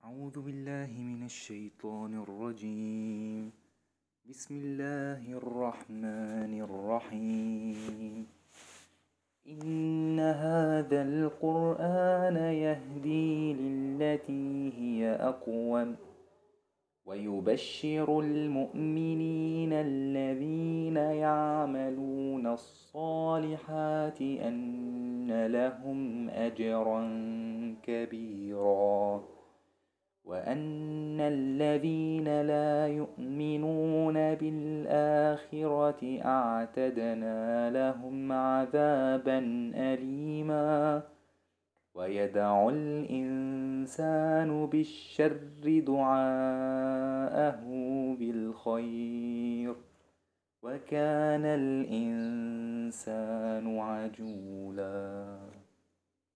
أعوذ بالله من الشيطان الرجيم. بسم الله الرحمن الرحيم. إن هذا القرآن يهدي للتي هي أقوم ويبشر المؤمنين الذين يعملون الصالحات أن لهم أجرا كبيرا وأن الذين لا يؤمنون بالآخرة أعتدنا لهم عذابا أليما. ويدعو الإنسان بالشر دعاءه بالخير وكان الإنسان عجولا.